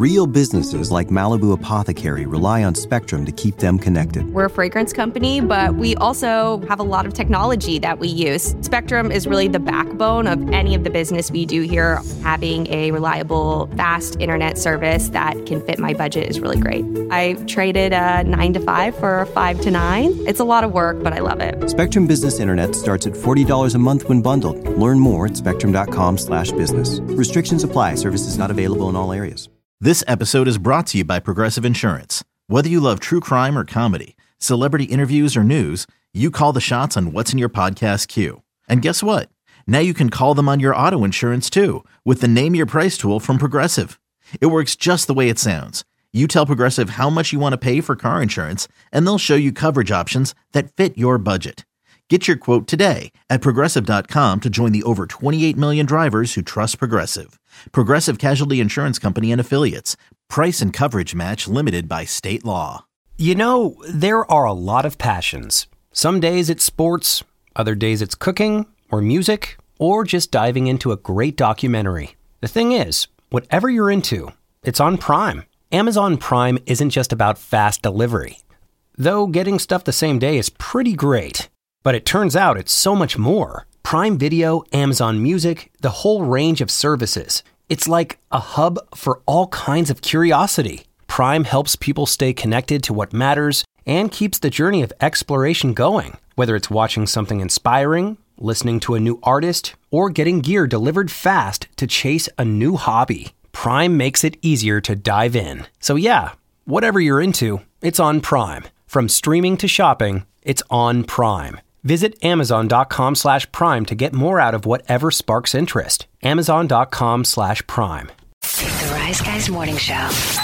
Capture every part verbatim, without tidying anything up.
Real businesses like Malibu Apothecary rely on Spectrum to keep them connected. We're a fragrance company, but we also have a lot of technology that we use. Spectrum is really the backbone of any of the business we do here. Having a reliable, fast internet service that can fit my budget is really great. I traded a nine to five for a five to nine. It's a lot of work, but I love it. Spectrum Business Internet starts at forty dollars a month when bundled. Learn more at spectrum.com slash business. Restrictions apply. Services not available in all areas. This episode is brought to you by Progressive Insurance. Whether you love true crime or comedy, celebrity interviews or news, you call the shots on what's in your podcast queue. And guess what? Now you can call them on your auto insurance too with the Name Your Price tool from Progressive. It works just the way it sounds. You tell Progressive how much you want to pay for car insurance, and they'll show you coverage options that fit your budget. Get your quote today at Progressive dot com to join the over twenty-eight million drivers who trust Progressive. Progressive Casualty Insurance Company and Affiliates. Price and coverage match limited by state law. You know, there are a lot of passions. Some days it's sports, other days it's cooking or music, or just diving into a great documentary. The thing is, whatever you're into, it's on Prime. Amazon Prime isn't just about fast delivery. Though getting stuff the same day is pretty great. But it turns out it's so much more. Prime Video, Amazon Music, the whole range of services. It's like a hub for all kinds of curiosity. Prime helps people stay connected to what matters and keeps the journey of exploration going. Whether it's watching something inspiring, listening to a new artist, or getting gear delivered fast to chase a new hobby, Prime makes it easier to dive in. So yeah, whatever you're into, it's on Prime. From streaming to shopping, it's on Prime. Visit amazon.com slash prime to get more out of whatever sparks interest. Amazon.com slash prime. The Rise Guys Morning Show.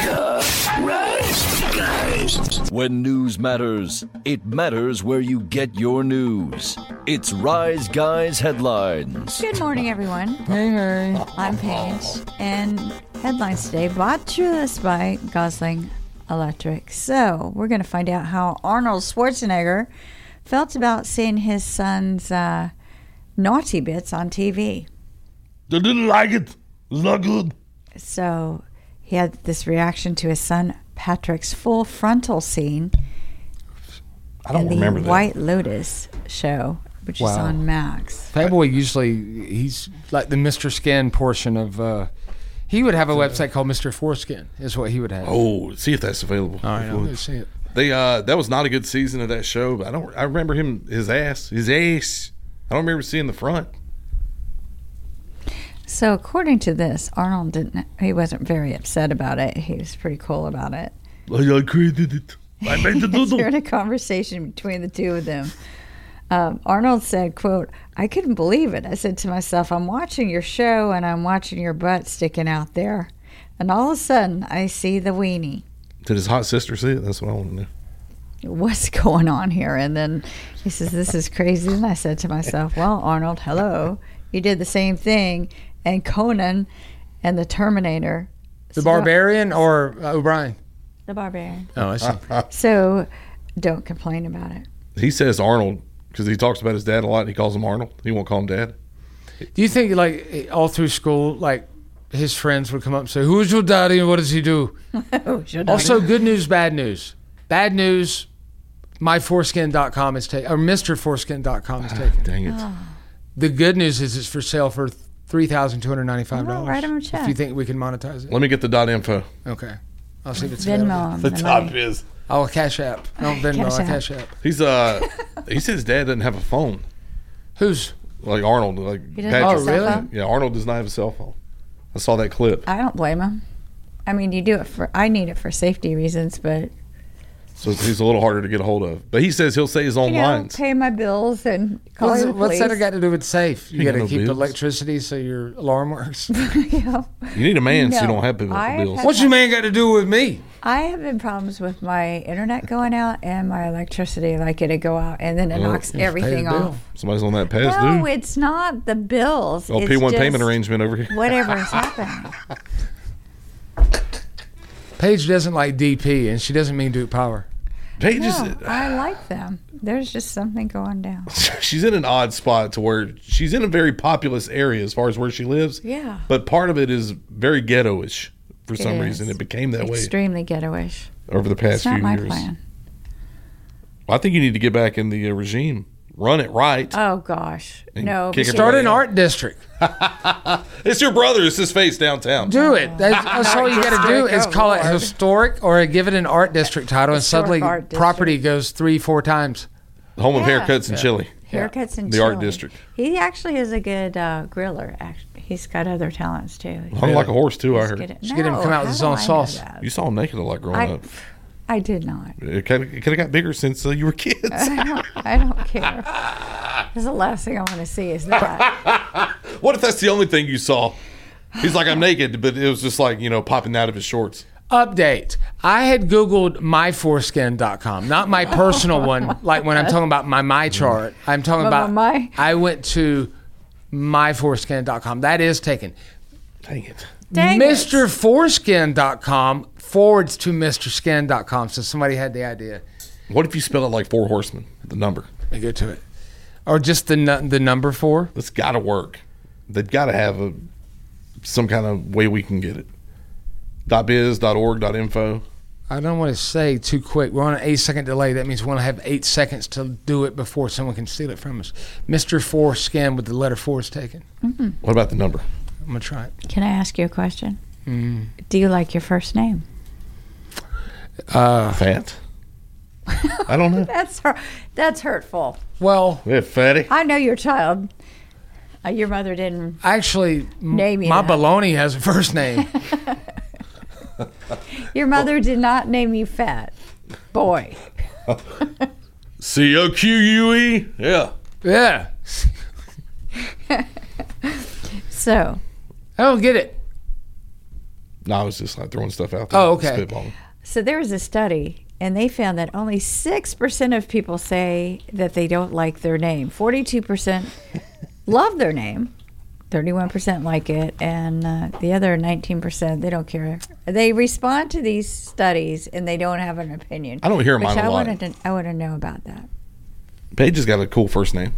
The Rise Guys. When news matters, it matters where you get your news. It's Rise Guys Headlines. Good morning, everyone. Hey, hey. I'm Paige. And headlines today brought to us by Gosling Electric. So we're going to find out how Arnold Schwarzenegger felt about seeing his son's uh, naughty bits on T V. They didn't like it. It's not good. So he had this reaction to his son Patrick's full frontal scene I don't in the remember that. White Lotus show, which Wow. is on Max. Playboy usually, he's like the Mister Skin portion of, uh, he would have a website called Mister Foreskin, is what he would have. Oh, see if that's available. All right, I'm going to see it. They uh, that was not a good season of that show. But I don't. I remember him, his ass, his ass. I don't remember seeing the front. So according to this, Arnold didn't. He wasn't very upset about it. He was pretty cool about it. I created it. I made the doodle. During a conversation between the two of them, um, Arnold said, "quote I couldn't believe it. I said to myself, I'm watching your show and I'm watching your butt sticking out there, and all of a sudden I see the weenie." Did his hot sister see it? That's what I want to know. What's going on here? And then he says, "This is crazy." And I said to myself, well, Arnold, hello. You did the same thing. And Conan and the Terminator. The Barbarian or uh, O'Brien? The Barbarian. Oh, I see. So don't complain about it. He says Arnold because he talks about his dad a lot and he calls him Arnold. He won't call him Dad. Do you think, like, all through school, like, his friends would come up and say, "Who's your daddy and what does he do?" Who's your daddy? Also, good news, bad news. Bad news, my foreskin dot com is taken, or Mister Foreskin dot com is taken. Dang it. Oh. The good news is it's for sale for three thousand two hundred ninety-five dollars. Well, write him a check. If you think we can monetize it. Let me get the dot info. Okay. I'll see if it's Venmo available. him The the top money. is. Oh, Cash App. No, Venmo, Cash I App. Cash App. He's uh. He said his dad doesn't have a phone. Who's? Like Arnold. Like He doesn't have Oh, a cell really? phone? Yeah, Arnold does not have a cell phone. I saw that clip. I don't blame him. I mean, you do it for, I need it for safety reasons, but, So he's a little harder to get a hold of. But he says he'll say his own you know, lines. pay my bills and call What's, the what's police. that got to do with safe? You He got got to no keep the bills. electricity so your alarm works. Yeah. You need a man so you No, don't have people I bills. have- What's your man got to do with me? I have been problems with my internet going out and my electricity, like it'll go out and then it Well, knocks just pay the everything bill. off. Somebody's on that pass, No, dude. it's not the bills. Oh, It's P one just payment arrangement over here. Whatever is happening. Paige doesn't like D P, and she doesn't mean Duke Power. Paige No, is, I like them. There's just something going down. she's in an odd spot to where she's in a very populous area as far as where she lives. Yeah. But part of it is very ghetto-ish for It some is. reason. It became that way Extremely ghetto-ish. over the past It's not few my years. plan. Well, I think you need to get back in the uh, regime. Run it right. Oh gosh, And no. kick it because- Start an art district. It's your brother. It's his face downtown. Do it. That's, that's all you got to do is call it historic or give it an art district title, and Historic suddenly art district. property goes three, four times. Home of Yeah. haircuts and chili. Haircuts and The art chili. district. He actually is a good uh, griller. Actually, he's got other talents too. Hung like a horse too. I He's heard. good at- Should get him to No, come out with how his do own I know sauce. that? You saw him naked a lot growing I, up. I did not. It could have got bigger since uh, you were kids. I don't, I don't care. That's the last thing I want to see is that. What if that's the only thing you saw? He's like, I'm naked, but it was just like, you know, popping out of his shorts. Update. I had Googled my foreskin dot com, not my personal one. Like when I'm talking about my my chart, I'm talking But about my- I went to my foreskin dot com. That is taken. Dang it. Dang Mister Foreskin dot com forwards to Mister Skin dot com. So somebody had the idea. What if you spell it like Four Horsemen, the number? Let me go to it. Or just the nu- the number four. That's got to work. They've got to have a some kind of way we can get it. .biz, .org, .info. I don't want to say too quick. We're on an eight second delay. That means we want to have eight seconds to do it before someone can steal it from us. Mister Foreskin with the letter four is taken. Mm-hmm. What about the number? I'm going to try it. Can I ask you a question? Mm. Do you like your first name? Uh, Fat? I don't know. That's hur- that's hurtful. Well, Yeah, fatty. I know your child. Uh, your mother didn't. actually, m- Name you my that. baloney has a first name. Your mother did not name you Fat Boy. C O Q U E? Yeah. Yeah. So I don't get it. No, I was just like throwing stuff out there. Oh, okay. Spitballing. So there was a study, and they found that only six percent of people say that they don't like their name. forty-two percent love their name. thirty-one percent like it. And uh, the other nineteen percent, they don't care. They respond to these studies, and they don't have an opinion. I don't hear Which mine a I lot. wanted to, I want to know about that. Paige has got a cool first name.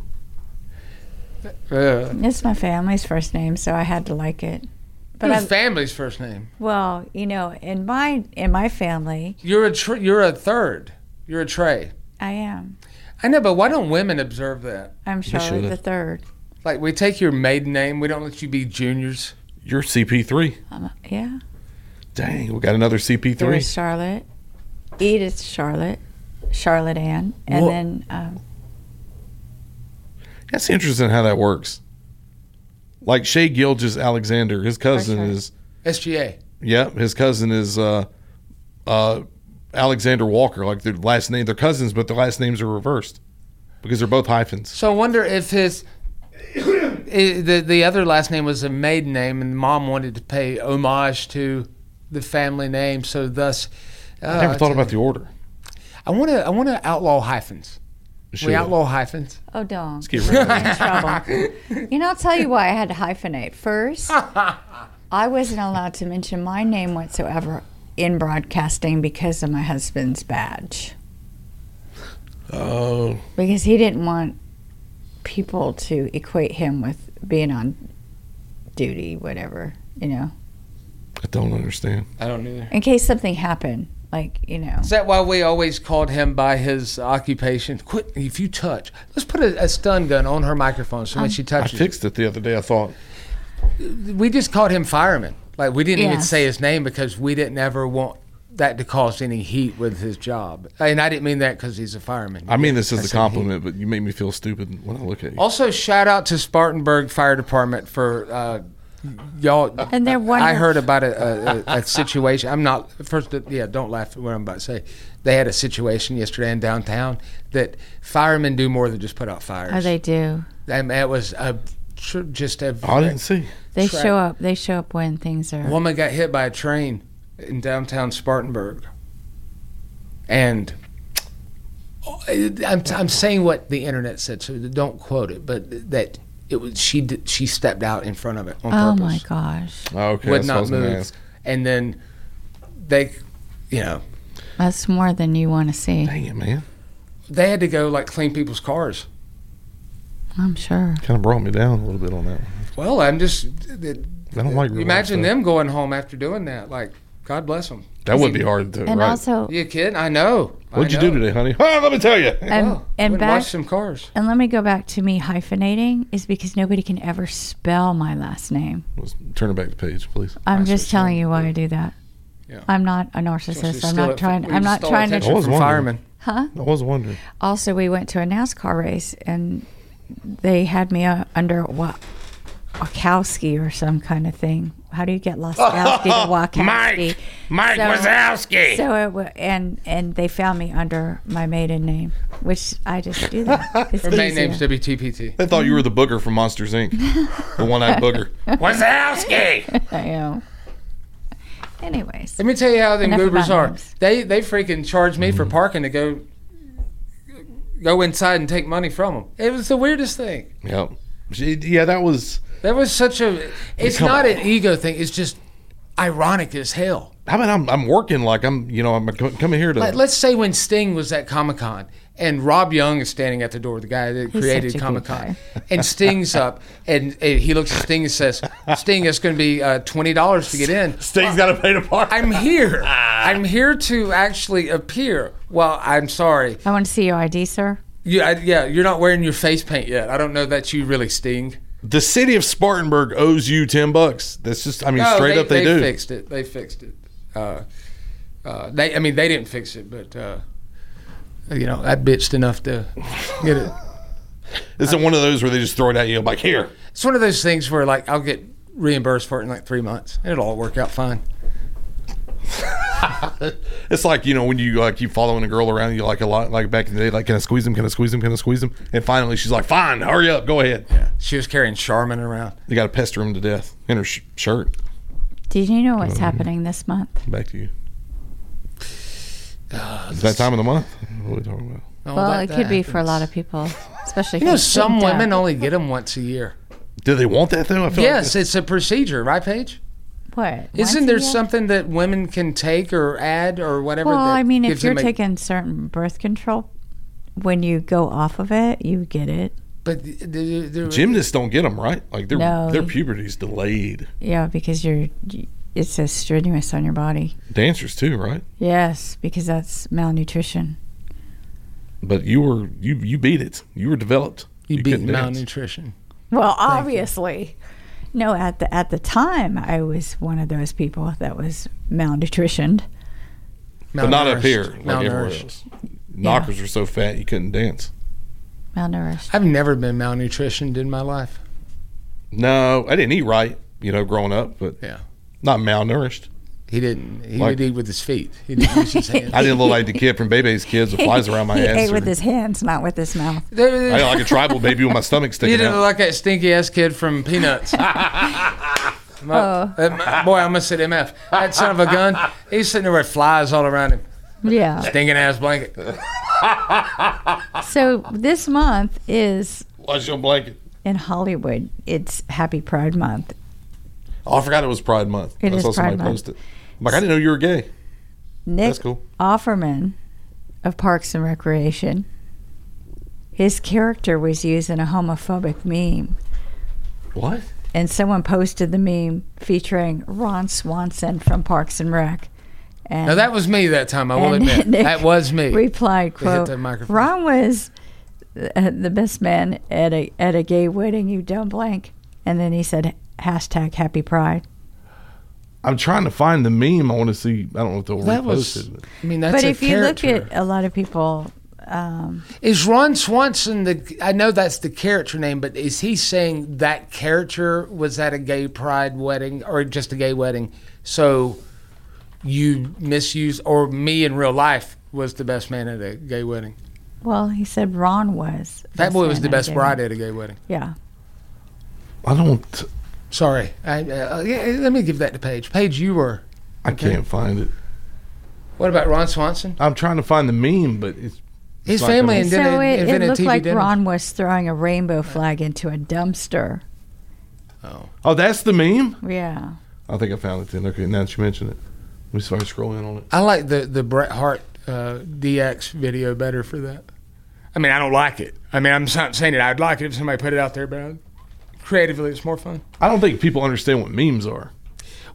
Uh, It's my family's first name, so I had to like it. But whose I, family's first name? well, you know, in my in my family, You're a tr- you're a third. You're a Trey. I am. I know, but why don't women observe that? I'm Charlotte should've. the third. Like we take your maiden name, we don't let you be juniors. You're C P three. Um, yeah. Dang, we got another C P There three. was Charlotte, Edith Charlotte, Charlotte Ann, and Wha- then um, That's interesting how that works. Like Shea Gilgis Alexander, his cousin right. is, S G A. yeah, his cousin is uh, uh, Alexander Walker. Like their last name, they're cousins, but their last names are reversed because they're both hyphens. So I wonder if his i- the the other last name was a maiden name, and mom wanted to pay homage to the family name, so thus. Uh, I never thought about the order. I want to I want to outlaw hyphens. We Should've. outlaw hyphens. oh, don't. Get rid of You're it. in trouble. You know, I'll tell you why I had to hyphenate. First, I wasn't allowed to mention my name whatsoever in broadcasting because of my husband's badge. Oh, Because he didn't want people to equate him with being on duty, whatever, you know, I don't understand. I don't either. in case something happened, like, you know. Is that why we always called him by his occupation? Quit if you touch. Let's put a, a stun gun on her microphone so when she I touches, fixed it the other day. I thought, we just called him fireman. Like we didn't even Yes. say his name because we didn't ever want that to cause any heat with his job. And I didn't mean that because he's a fireman. I mean this as a said compliment, but you make me feel stupid when I look at you. Also, shout out to Spartanburg Fire Department for uh, y'all. And they're I wonderful. heard about a, a, a situation. I'm not first. Yeah, don't laugh at what I'm about to say. They had a situation yesterday in downtown that firemen do more than just put out fires. Oh, they do. And it was a tr- just a. Oh, I didn't see. They Track. show up. They show up when things are. woman got hit by a train in downtown Spartanburg, and I'm, I'm saying what the internet said, so don't quote it, but that it was she did, she stepped out in front of it on Oh purpose. my gosh, Oh, okay, Would that's what I not was gonna move, ask. and then they, you know, that's more than you want to see. Dang it, man. they had to go like clean people's cars. I'm sure. Kind of brought me down a little bit on that one. Well, I'm just. It, I don't like real imagine life them going home after doing that. Like, God bless them. That would be hard to. And right. also, You kidding? I know. What'd I you know. do today, honey? Oh, let me tell you. and, Oh, and went back, watch some cars. and let me go back to me hyphenating is because nobody can ever spell my last name. Let's turn it back to page, please. I'm That's just what's telling wrong. you why I do that. Yeah. I'm not a So narcissist. she's I'm still not at- trying. we I'm not stole trying to. attention I was from wondering. firemen. Huh? I was wondering. Also, we went to a NASCAR race and they had me uh, under what Wachowski or some kind of thing. How do you get Laskowski to Wachowski? Mike! Mike So- Wazowski! So it w- and and they found me under my maiden name, which I just do that. It's Her main easier. name's W T P T. They thought you were the booger from Monsters, Incorporated. The one-eyed booger. Wazowski! I know. Anyways, Let me tell you how them Enough goobers about are. names. They they freaking charged me for parking to go go inside and take money from them. It was the weirdest thing. Yep. She- Yeah, that was. That was such a. It's Come not on. an ego thing. It's just ironic as hell. I mean, I'm I'm working like I'm. You know, I'm co- coming here to. Like, let's say when Sting was at Comic Con and Rob Young is standing at the door, the guy that He's created such a good Comic Con, guy. and Sting's up, and, and he looks at Sting and says, "Sting, it's going to be uh, twenty dollars to get in." Sting's got to pay the park. I'm here. I'm here to actually appear. Well, I'm sorry. I want to see your I D, sir. You, I, yeah, you're not wearing your face paint yet. I don't know that you really Sting. The city of Spartanburg owes you ten bucks. That's just. I mean, No, straight they, up, they, they do. fixed it. They fixed it. Uh, uh, they, I mean, they didn't fix it, but uh, you know, I bitched enough to get it. Is it one of those where they just throw it at you like here? It's one of those things where, like, I'll get reimbursed for it in like three months. It'll all work out fine. It's like, you know, when you like keep following a girl around, you like a lot, like back in the day, like, can I squeeze him? Can I squeeze him? Can I squeeze him? And finally, she's like, fine, hurry up, go ahead. Yeah, she was carrying Charmin around. You got to pester him to death in her sh- shirt. Did you know what's happening this month? Back to you. It's that time of the month. What are we talking about? Oh, Well, that- it that could be for a happens. lot of people, especially. You know, if some it's women done. only get them once a year. Do they want that though? I feel Yes, like it's a procedure, right, Paige? What? Isn't once a there year? something that women can take or add or whatever? Well, that I mean, if gives you're them a- taking certain birth control, when you go off of it, you get it. but the, the, the, gymnasts don't get them right. Like their No. their puberty's delayed. Yeah, because you're. It's so strenuous on your body. Dancers too, right? Yes, because that's malnutrition. But you were you you beat it. You were developed. you, beat couldn't dance. malnutrition. Well, obviously. No, at the at the time, I was one of those people that was malnutritioned. But not up Malnourished. here, like everywhere Malnourished. else. Knockers were so fat you couldn't dance. Malnourished. I've never been malnutritioned in my life. No, I didn't eat right, you know, growing up, but Yeah. not malnourished. He didn't. He Like- would eat with his feet. He didn't use his hands. I didn't look like the kid from Bebe's Kids with flies around my he ass. ate or- with his hands, not with his mouth. I look like a tribal baby with my stomach You sticking didn't out. look like that stinky ass kid from Peanuts. My- Oh. uh, my- boy, I almost said M F. That son of a gun. He's sitting there with flies all around him. Yeah. Stinking ass blanket. So this month is What's your blanket? in Hollywood. It's Happy Pride Month. Oh, I forgot it was Pride Month. It I is saw somebody Pride Month. post it. I'm like, I didn't know you were gay. Nick That's cool. Offerman of Parks and Recreation. His character was used in a homophobic meme, What? and someone posted the meme featuring Ron Swanson from Parks and Rec. And Now, that was me that time, I will and admit. Nick That was me. replied, They hit quote, that microphone. Ron was uh, the best man at a at a gay wedding, you dumb blank. And then he said, hashtag Happy Pride. I'm trying to find the meme. I want to see. I don't know if they'll That repost was, it. I mean, that's But a if you look character. at a lot of people, um, Is Ron Swanson the? I know that's the character name, but is he saying that character was at a gay pride wedding or just a gay wedding? So you misuse, or me in real life was the best man at a gay wedding. well, he said Ron was. That boy was man the at a best gay bride wedding. at a gay wedding. Yeah. I don't. Sorry, I, uh, yeah, let me give that to Paige. Paige, you were. I Okay. can't find it. What about Ron Swanson? I'm trying to find the meme, but it's His not family coming. and So then it, it invented looked T V like dinners. Ron was throwing a rainbow flag into a dumpster. Oh, that's the meme. Yeah. I think I found it then. Okay, now that you mention it, let me start scrolling on it. I like the the Bret Hart uh, D X video better for that. I mean, I don't like it. I mean, I'm not saying it. I'd like it if somebody put it out there, but I, creatively, it's more fun. I don't think people understand what memes are.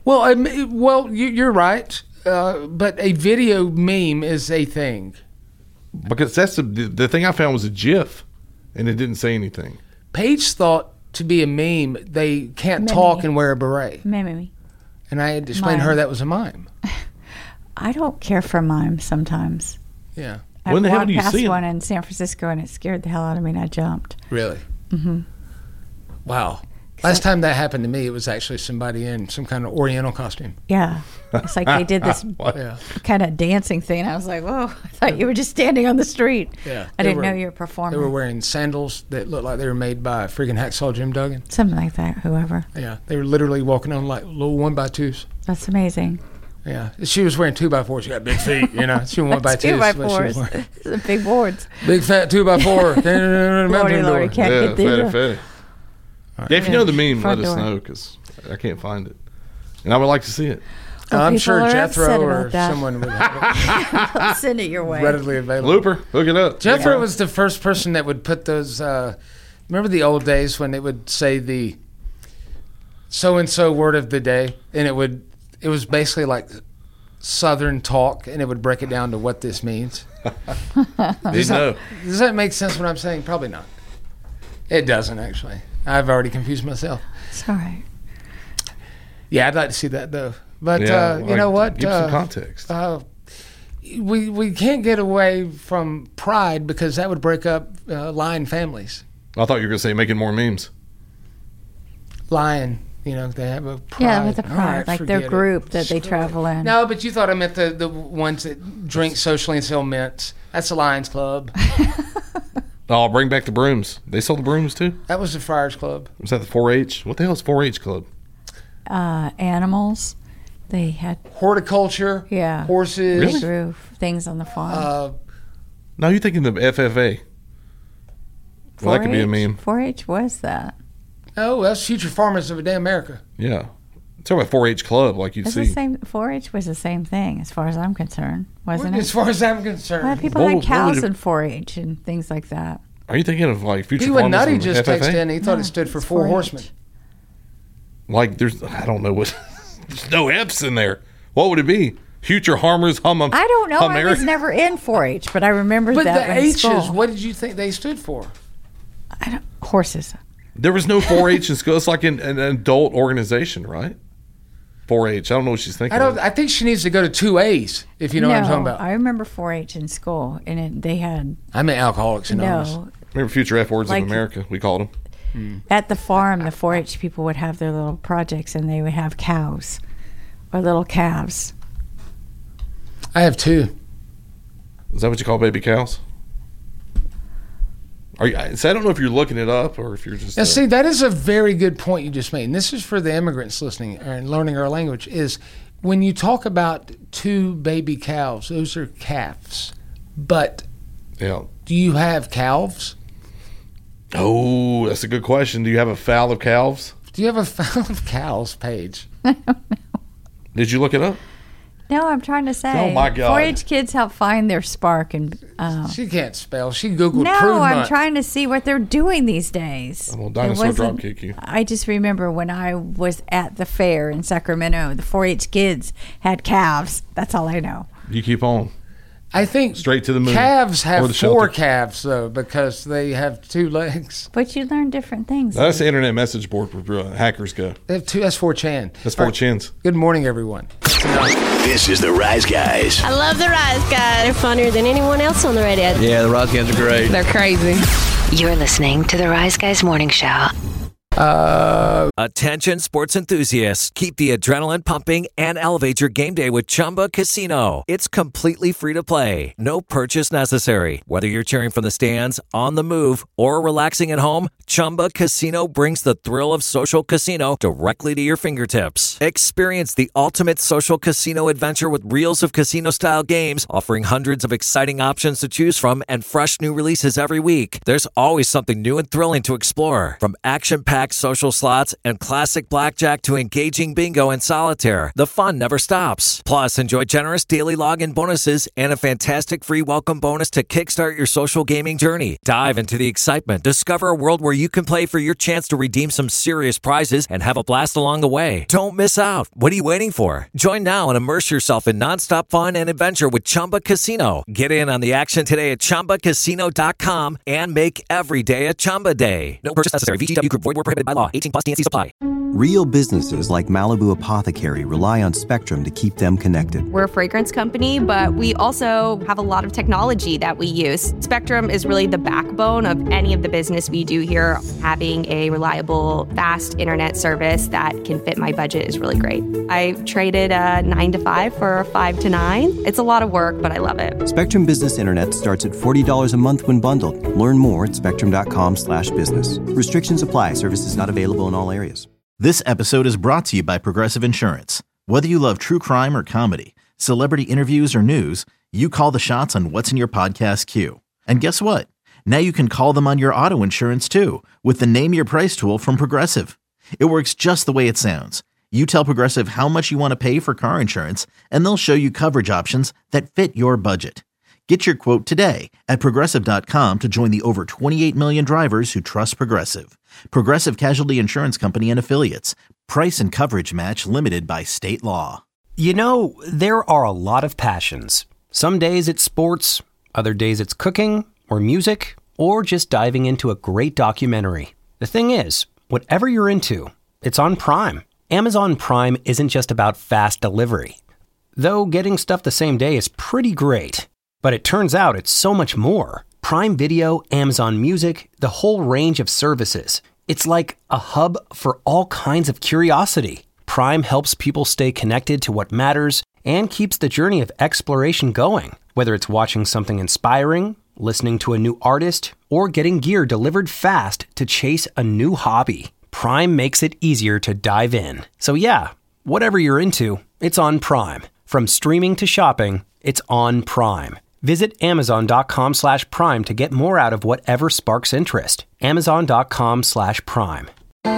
Well, I mean, well, you, you're right. Uh, but a video meme is a thing. Because that's the, the thing I found was a GIF, and it didn't say anything. Paige thought to be a meme, they can't Meme. talk and wear a beret. Meme. And I had to explain to Mime. her that was a mime. I don't care for mimes sometimes. Yeah. I When the hell walked do you past see 'em? one in San Francisco and it scared the hell out of me and I jumped. Really? Mm-hmm. Wow. Last time that happened to me, it was actually somebody in some kind of Oriental costume. Yeah. It's like they did this Yeah. kind of dancing thing. I was like, whoa, I thought you were just standing on the street. Yeah. I They didn't were- know you were performing. They were wearing sandals that looked like they were made by freaking Hacksaw Jim Duggan. Something like that, whoever. Yeah. They were literally walking on like little one by twos. That's amazing. Yeah. She was wearing two by fours. She got big feet, you know. She was one by That's twos. two by but she was fours. wearing- The big boards. Big fat two by four. Lordy, Lordy, can't Yeah, get through. fatty, fatty. Yeah, if you know the meme, Front let us door. know, because I can't find it. And I would like to see it. Oh, I'm people sure are Jethro upset or about that. someone would have I'll send it your it way. readily available. Looper, hook it up. Jethro was the first person that would put those. Uh, remember the old days when it would say the so and so word of the day, and it would it was basically like Southern talk, and it would break it down to what this means. Does know. Does that make sense? What I'm saying? Probably not. It doesn't actually. I've already confused myself. It's all right. Yeah, I'd like to see that though. But Yeah, uh, you like, know what? Give uh, some context. Uh, we we can't get away from pride because that would break up uh, lion families. I thought you were going to say making more memes. Lion, you know, they have a pride. Yeah, with the All pride, right, like forget their it. group that they Screw travel it. in. No, but you thought I meant the, the ones that drink socially and sell mints. That's the Lions Club. Oh, bring back the brooms. They sold the brooms too? That was the Friars Club. Was that the four H? What the hell is four H club? Uh, animals. They had Horticulture. yeah Horses. Really? grew things on the farm. Uh, No, you're thinking of F F A. Well, that could be a meme. four H was that? oh, that's Future Farmers of a Damn America. Yeah. Talk about four H club like you'd It's see. the same. four H was the same thing, as far as I'm concerned, wasn't As it? far as I'm A concerned. lot of people What had would- what would cows it- in four H and things like that. Are you thinking of like Future He went Farmers nutty and just F F A? texted in. He thought No, it stood for it's Four four H. Horsemen. Like there's, I don't know what, there's no F's in there. What would it be? Future Harmers Hum I don't know. I America? was never in four H, but I remember But that the in H's, school. what did you think they stood for? I don't, horses. There was no four H in school. It's like an, an adult organization, right? four H. I don't know what she's thinking. I don't. of. I think she needs to go to two A's. If you know no, what I'm talking about. I remember four H in school, and it, they had I mean, Alcoholics Anonymous. no. Remember Future F Words Like- of America? We called them. At the farm, the four H people would have their little projects, and they would have cows or little calves. I have two. Is that what you call baby cows? Are you, so I don't know if you're looking it up or if you're just. Now, uh, see, that is a very good point you just made. And this is for the immigrants listening and learning our language. Is when you talk about two baby cows, those are calves. But yeah. do you have calves? Oh, that's a good question. Do you have a fowl of calves? Do you have a fowl of cows, Paige? Did you look it up? No, I'm trying to say. Oh, my God. four H kids help find their spark, and uh, She can't spell. She Googled no, Prude I'm Month. trying to see what they're doing these days. I'm gonna It dinosaur wasn't- drop kick you. I just remember when I was at the fair in Sacramento, the four H kids had calves. That's all I know. You keep on. I think Straight to the moon. calves Or have the four shelter. calves, though, because they have two legs. But you learn different things. That's the internet message board where uh, hackers go. They have two. That's four chan. That's four All right. chins. Good morning, everyone. This is the Rise Guys. I love the Rise Guys. They're funnier than anyone else on the radio. Yeah, the Rise Guys are great. They're crazy. You're listening to the Rise Guys Morning Show. Uh, Attention sports enthusiasts. Keep the adrenaline pumping and elevate your game day with Chumba Casino. It's completely free to play. No purchase necessary. Whether you're cheering from the stands, on the move, or relaxing at home, Chumba Casino brings the thrill of social casino directly to your fingertips. Experience the ultimate social casino adventure with reels of casino-style games, offering hundreds of exciting options to choose from and fresh new releases every week. There's always something new and thrilling to explore. From action-packed packed social slots, and classic blackjack to engaging bingo and solitaire, the fun never stops. Plus, enjoy generous daily login bonuses and a fantastic free welcome bonus to kickstart your social gaming journey. Dive into the excitement. Discover a world where you can play for your chance to redeem some serious prizes and have a blast along the way. Don't miss out. What are you waiting for? Join now and immerse yourself in nonstop fun and adventure with Chumba Casino. Get in on the action today at chumba casino dot com and make every day a Chumba day. No purchase necessary. V G W Group. Void where prohibited by law. eighteen plus. T N C supply. Real businesses like Malibu Apothecary rely on Spectrum to keep them connected. We're a fragrance company, but we also have a lot of technology that we use. Spectrum is really the backbone of any of the business we do here. Having a reliable, fast internet service that can fit my budget is really great. I traded a nine to five for a five to nine. It's a lot of work, but I love it. Spectrum Business Internet starts at forty dollars a month when bundled. Learn more at spectrum dot com slash business. Restrictions apply. Services not available in all areas. This episode is brought to you by Progressive Insurance. Whether you love true crime or comedy, celebrity interviews or news, you call the shots on what's in your podcast queue. And guess what? Now you can call them on your auto insurance too with the Name Your Price tool from Progressive. It works just the way it sounds. You tell Progressive how much you want to pay for car insurance, and they'll show you coverage options that fit your budget. Get your quote today at progressive dot com to join the over twenty-eight million drivers who trust Progressive. Progressive Casualty Insurance Company and Affiliates. Price and coverage match limited by state law. You know, there are a lot of passions. Some days it's sports, other days it's cooking or music, or just diving into a great documentary. The thing is, whatever you're into, it's on Prime. Amazon Prime isn't just about fast delivery. Though getting stuff the same day is pretty great. But it turns out it's so much more. Prime Video, Amazon Music, the whole range of services. It's like a hub for all kinds of curiosity. Prime helps people stay connected to what matters and keeps the journey of exploration going. Whether it's watching something inspiring, listening to a new artist, or getting gear delivered fast to chase a new hobby, Prime makes it easier to dive in. So yeah, whatever you're into, it's on Prime. From streaming to shopping, it's on Prime. Visit amazon dot com slash prime to get more out of whatever sparks interest. amazon dot com slash prime.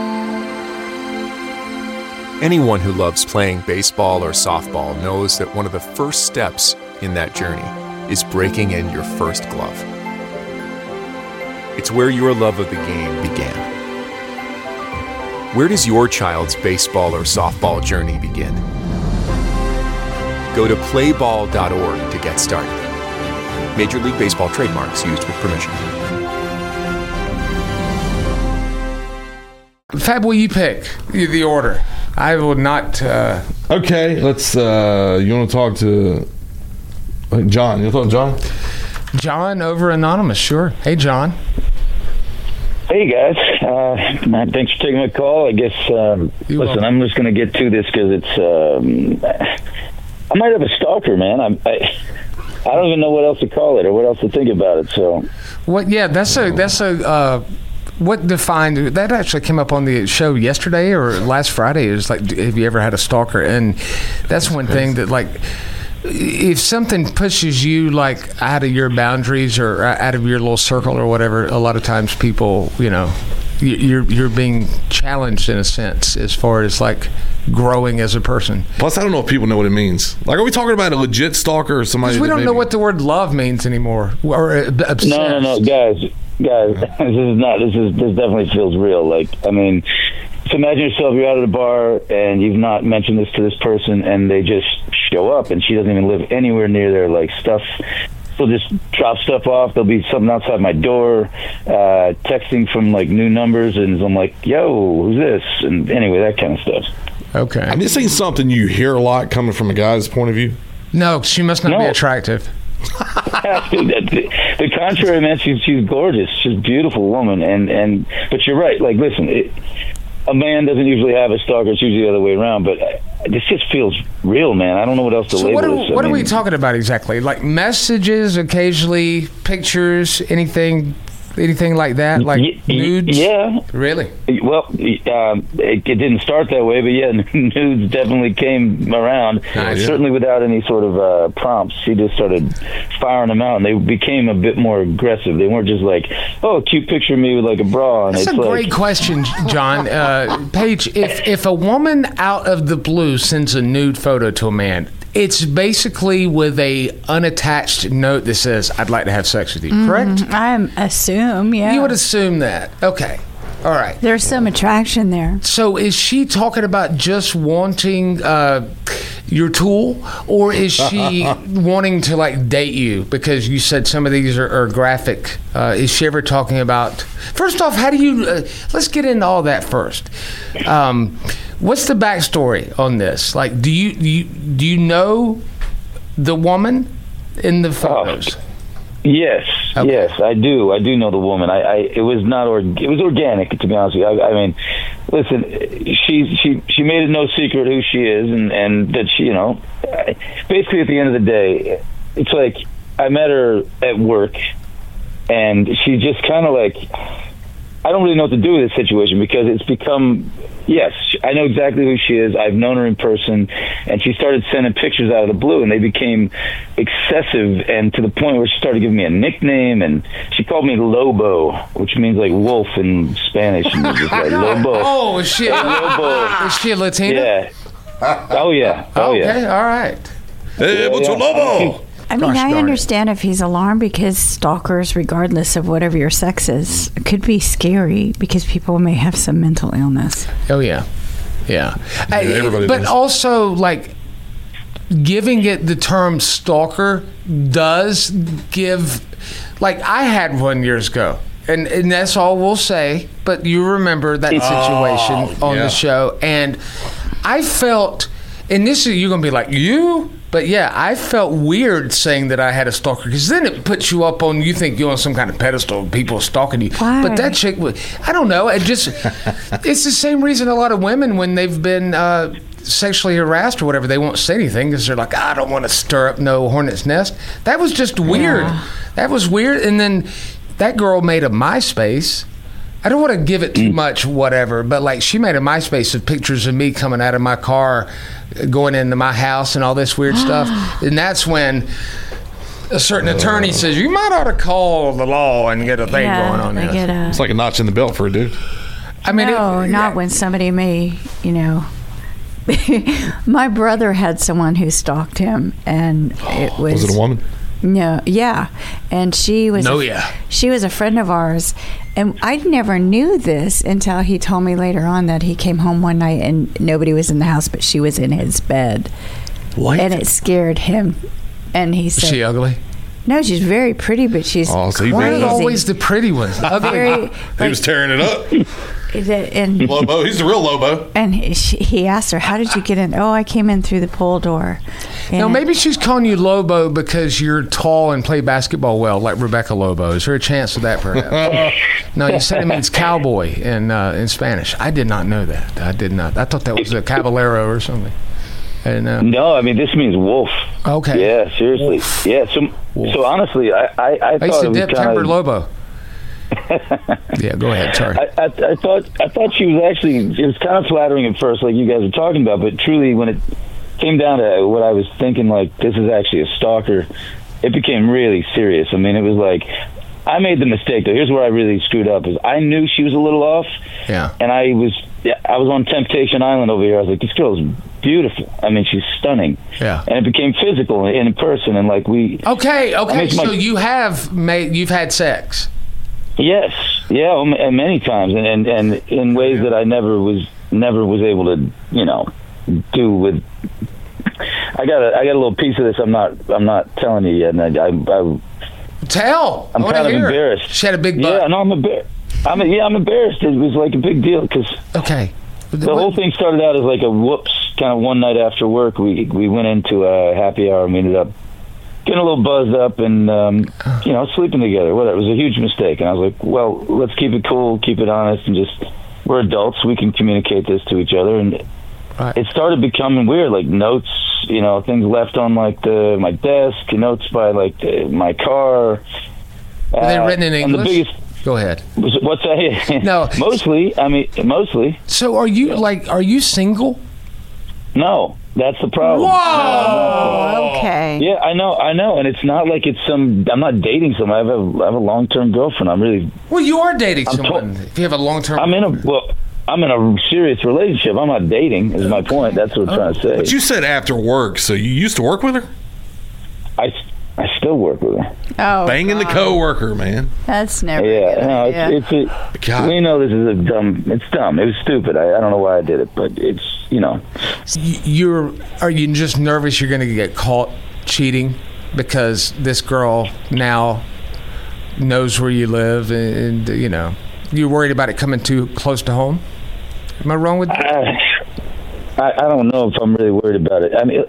Anyone who loves playing baseball or softball knows that one of the first steps in that journey is breaking in your first glove. It's where your love of the game began. Where does your child's baseball or softball journey begin? Go to play ball dot org to get started. Major League Baseball trademarks used with permission. Fab, will you pick the order? I will not. Uh... Okay, let's. Uh, you want to talk to like John? You want to talk to John? John over Anonymous, sure. Hey, John. Hey, guys. Uh, Matt, thanks for taking my call. I guess, um, listen, welcome. I'm just going to get to this because it's. Um, I might have a stalker, man. I'm, I I don't even know what else to call it or what else to think about it. So, what? Yeah, that's a that's a. Uh, what defined that actually came up on the show yesterday or last Friday. It was like, have you ever had a stalker? And that's one thing that, like, if something pushes you like out of your boundaries or out of your little circle or whatever, a lot of times people, you know, you're you're being challenged in a sense as far as like growing as a person. Plus, I don't know if people know what it means. Like, are we talking about a legit stalker or somebody? Because we that don't maybe... know what the word love means anymore. Or obsessed. No, no, no, guys, guys, this is not. This is this definitely feels real. Like, I mean, so imagine yourself, you're out at a bar and you've not mentioned this to this person, and they just show up, and she doesn't even live anywhere near there. Like, stuff. They'll just drop stuff off. There'll be something outside my door, uh, texting from like new numbers, and I'm like, "Yo, who's this?" And anyway, that kind of stuff. Okay. I'm just saying something you hear a lot coming from a guy's point of view. No, she must not no. be attractive. the, the contrary, man. She's she's gorgeous. She's a beautiful woman, and and but you're right. Like, listen, it, a man doesn't usually have a stalker. It's usually the other way around. But this just feels real, man. I don't know what else to so label what are, this. What I are mean, we talking about exactly? Like messages, occasionally pictures, anything anything like that, like Y- y- nudes? Yeah. Really? Well, um, it, it didn't start that way, but yeah, nudes definitely came around. Nice. Certainly without any sort of uh, prompts. He just started firing them out, and they became a bit more aggressive. They weren't just like, "Oh, cute picture of me with like a bra." And That's it's a like, great question, John. Uh, Paige, if if a woman out of the blue sends a nude photo to a man, it's basically with a unattached note that says, "I'd like to have sex with you." Correct? Mm, I assume, yeah. You would assume that. Okay. All right. There's some attraction there. So is she talking about just wanting uh, your tool, or is she wanting to like date you? Because you said some of these are, are graphic. Uh, is she ever talking about? First off, how do you? Uh, let's get into all that first. Um, what's the backstory on this? Like, do you do you, do you know the woman in the photos? Oh. Yes, okay. yes, I do. I do know the woman. I, I it was not org- it was organic, to be honest with you. I, I mean, listen, she she she made it no secret who she is, and and that she, you know, basically at the end of the day, it's like I met her at work, and she's just kind of like, I don't really know what to do with this situation because it's become. Yes, I know exactly who she is. I've known her in person, and she started sending pictures out of the blue, and they became excessive, and to the point where she started giving me a nickname, and she called me Lobo, which means like wolf in Spanish. And it was just like, Lobo. Oh, is she? Lobo. Is she a Latina? Yeah. Oh yeah. Oh okay, yeah. Okay. All right. Hey, yeah, what's yeah. a Lobo? I mean, Gosh I darn understand if he's alarmed because stalkers, regardless of whatever your sex is, could be scary because people may have some mental illness. Oh yeah, yeah. Yeah, I- everybody but does. also, like, giving it the term stalker does give. Like, I had one years ago, and and that's all we'll say. But you remember that situation Oh, on yeah. the show, and I felt. And this is, you're gonna be like, you. But yeah, I felt weird saying that I had a stalker because then it puts you up on, you think you're on some kind of pedestal, people stalking you. Why? But that chick was, I don't know, it just, it's the same reason a lot of women, when they've been uh, sexually harassed or whatever, they won't say anything because they're like, I don't want to stir up no hornet's nest. That was just weird. Yeah. That was weird. And then that girl made a MySpace. I don't want to give it too much, whatever, but like she made a MySpace of pictures of me coming out of my car, going into my house and all this weird stuff. And that's when a certain attorney says, you might ought to call the law and get a thing yeah, going on they there. get a, It's like a notch in the belt for a dude. I mean, no, it, not when somebody may, you know. My brother had someone who stalked him, and it was. Was it a woman? No, yeah, and she was. No, a, yeah. She was a friend of ours, and I never knew this until he told me later on that he came home one night and nobody was in the house, but she was in his bed. What? And it scared him, and he Is said, she ugly? "No, she's very pretty, but she's Oh, so he Why are made it it up. always the pretty ones? Ugly. very." He like, was tearing it up. and Lobo, he's the real Lobo. and he, she, he asked her, "How did you get in?" "Oh, I came in through the pool door." No, And- maybe she's calling you Lobo because you're tall and play basketball well, like Rebecca Lobo. Is there a chance of that, perhaps? No, you said it means cowboy in uh, in Spanish. I did not know that. I did not. I thought that was a caballero or something. And uh, No, I mean this means wolf. okay, Yeah, seriously. Wolf. Yeah. So Wolf. so honestly, I I, I I used thought to it was dip kind Timber of. Lobo. Yeah, go ahead. Sorry. I, I, I thought I thought she was actually it was kind of flattering at first, like you guys were talking about, but truly when it came down to what I was thinking, like this is actually a stalker, it became really serious. I mean, it was like I made the mistake though. Here's where I really screwed up: is I knew she was a little off, Yeah. and I was I was on Temptation Island over here. I was like, this girl is beautiful. I mean, she's stunning. Yeah. And it became physical in, in person, and like we. Okay. I Okay. mean, So my- you have made. You've had sex. Yes, yeah, um, and many times, and, and and in ways that I never was never was able to, you know, do with. I got a I got a little piece of this. I'm not I'm not telling you yet, and I, I, I Tell. I'm I wanna kind of hear it. embarrassed. She had a big butt. Yeah, no, I'm embarrassed. I'm yeah, I'm embarrassed. It was like a big deal because Okay. the whole thing started out as like a whoops kind of one night after work. We we went into a happy hour and we ended up getting a little buzzed up and um, you know sleeping together. Whatever. It was a huge mistake, and I was like, well, let's keep it cool, keep it honest, and just we're adults. We can communicate this to each other, and Right. it started becoming weird. Like notes, you know, things left on like the my desk, notes by like the, my car. Were they Uh, written in and the English? biggest Go ahead. What's that? No. Mostly, I mean, mostly. So are you, like, are you single? No, that's the problem. Whoa! Okay. Yeah, I know, I know. And it's not like it's some, I'm not dating someone. I have a, I have a long-term girlfriend. I'm really. Well, you are dating I'm someone. to- if you have a long-term. I'm in a, well, I'm in a serious relationship. I'm not dating, is my point. That's what I'm trying to say. But you said after work, so you used to work with her? I, I still work with her. Oh, Banging God. the coworker, man. That's never. Yeah, a good no, idea. it's, it's a, we know this is a dumb, it's dumb. It was stupid. I, I don't know why I did it, but it's, you know. You're, are you just nervous you're going to get caught cheating because this girl now knows where you live and, and you know, you're worried about it coming too close to home? Am I wrong with that? I, I, I don't know if I'm really worried about it. I mean,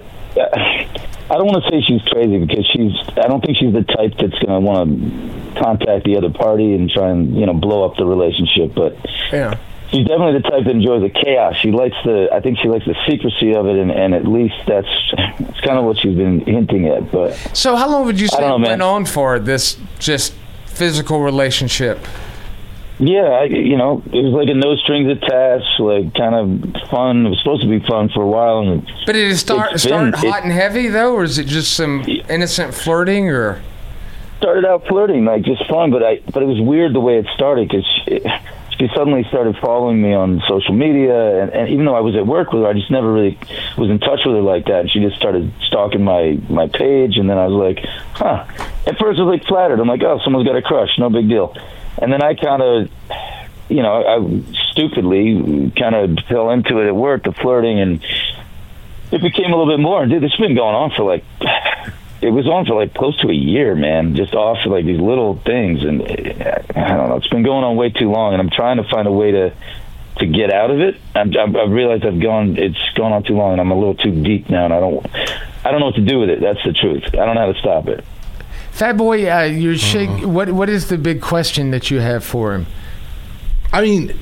I don't want to say she's crazy because she's, I don't think she's the type that's going to want to contact the other party and try and, you know, blow up the relationship. But yeah. She's definitely the type that enjoys the chaos. She likes the, I think she likes the secrecy of it, and, and at least that's, that's kind of what she's been hinting at. But so how long would you say know, it man. went on for, this just physical relationship? Yeah, I, you know, it was like a no strings attached, like kind of fun. It was supposed to be fun for a while. And But did it start, it's start been- hot it- and heavy, though, or is it just some innocent flirting, or? started out flirting, like just fun, but I, but it was weird the way it started because she, she suddenly started following me on social media, and, and even though I was at work with her, I just never really was in touch with her like that. And she just started stalking my my page, and then I was like, huh. At first, I was like flattered. I'm like, oh, someone's got a crush, no big deal. And then I kind of, you know, I stupidly kind of fell into it at work, the flirting, and it became a little bit more. And dude, this has been going on for like. It was on for like close to a year, man, just off for like these little things. And I don't know, it's been going on way too long, and I'm trying to find a way to to get out of it. I'm, I've, I've realized I've gone, it's gone on too long, and I'm a little too deep now, and I don't, I don't know what to do with it. That's the truth. I don't know how to stop it. Fat Boy, uh, you're shake. Uh-huh. What what is the big question that you have for him? I mean,